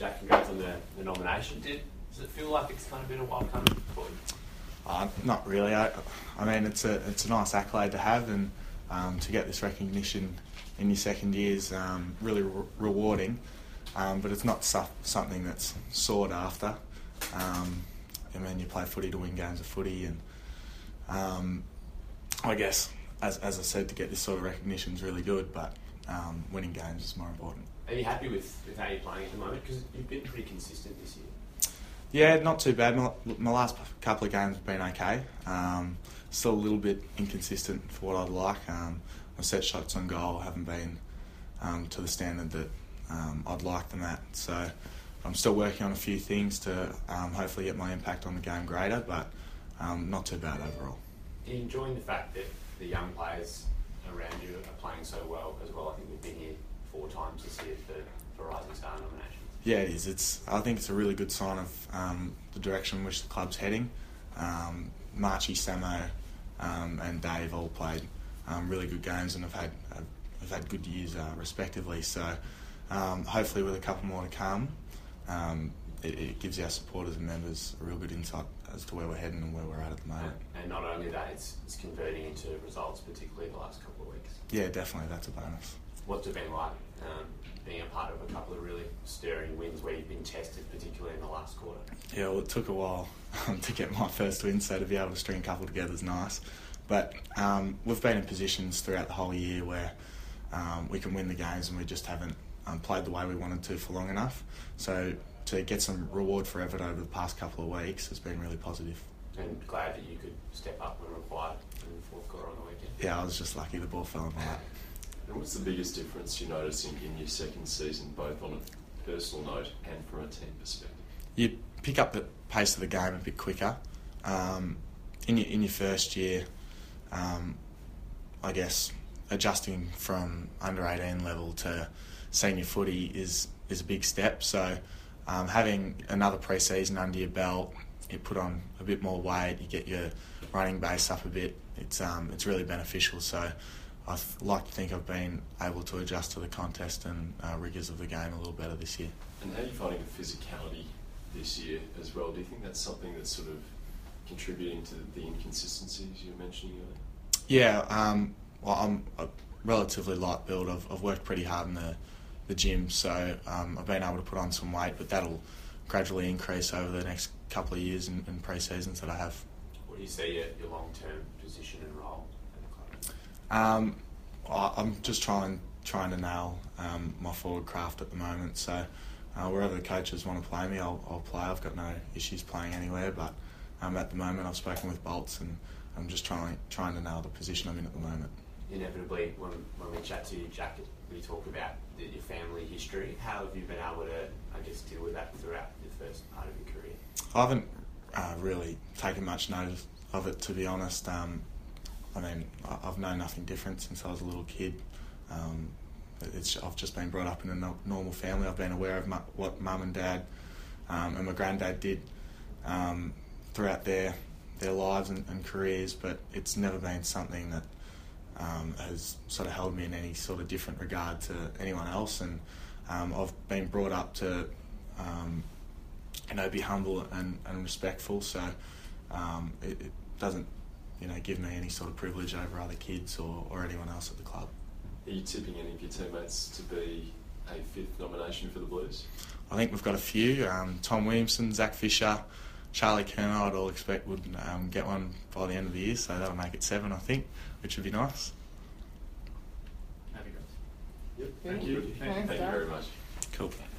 Jack, congrats on the nomination. Does it feel like it's kind of been a while coming for you? Not really. I mean, it's a nice accolade to have, and to get this recognition in your second year is really rewarding. But it's not something that's sought after. I mean, you play footy to win games of footy, and I guess, as I said, to get this sort of recognition is really good, but winning games is more important. Are you happy with how you're playing at the moment? Because you've been pretty consistent this year. Yeah, not too bad. My last couple of games have been okay. Still a little bit inconsistent for what I'd like. My set shots on goal haven't been to the standard that I'd like them at. So I'm still working on a few things to hopefully get my impact on the game greater, but not too bad overall. Are you enjoying the fact that the young players around you are playing so well as well? I think we've been here 4 times this year for Rising Star nominations. Yeah, it is. I think it's a really good sign of the direction in which the club's heading. Marchie, Samo, and Dave all played really good games and have had good years respectively. So hopefully, with a couple more to come, it gives our supporters and members a real good insight as to where we're heading and where we're at the moment. And not only that, it's converting into results, particularly the last couple of weeks. Yeah, definitely, that's a bonus. What's it been like being a part of a couple of really stirring wins where you've been tested, particularly in the last quarter? Yeah, well, it took a while to get my first win, so to be able to string a couple together is nice. But we've been in positions throughout the whole year where we can win the games and we just haven't played the way we wanted to for long enough. So to get some reward for effort over the past couple of weeks has been really positive. And glad that you could step up when required in the fourth quarter on the weekend. Yeah, I was just lucky the ball fell in my lap. And what's the biggest difference you're noticing in your second season, both on a personal note and from a team perspective? You pick up the pace of the game a bit quicker. In your first year, I guess adjusting from under 18 level to senior footy is a big step. So having another pre-season under your belt, you put on a bit more weight, you get your running base up a bit. It's really beneficial. So I like to think I've been able to adjust to the contest and rigours of the game a little better this year. And how are you finding the physicality this year as well? Do you think that's something that's sort of contributing to the inconsistencies you were mentioning earlier? Yeah, well, I'm a relatively light build. I've worked pretty hard in the gym, so I've been able to put on some weight, but that'll gradually increase over the next couple of years in pre-seasons that I have. What do you see your long-term position and role at the club? I'm just trying to nail my forward craft at the moment, so wherever the coaches want to play me, I'll play. I've got no issues playing anywhere, but at the moment I've spoken with Bolts and I'm just trying to nail the position I'm in at the moment. Inevitably, when we chat to you, Jack, we talk about your family history. How have you been able to, I guess, deal with that throughout the first part of your career? I haven't really taken much notice of it, to be honest. I mean, I've known nothing different since I was a little kid. I've just been brought up in a normal family. I've been aware of what mum and dad and my granddad did throughout their lives and careers, but it's never been something that has sort of held me in any sort of different regard to anyone else. And I've been brought up to be humble and respectful, so it doesn't give me any sort of privilege over other kids or anyone else at the club. Are you tipping any of your teammates to be a 5th nomination for the Blues? I think we've got a few. Tom Williamson, Zach Fisher, Charlie Kerner, I'd all expect would get one by the end of the year, so that'll make it 7, I think, which would be nice. Happy guys. Yep. Thank you. Thank you very much. Cool.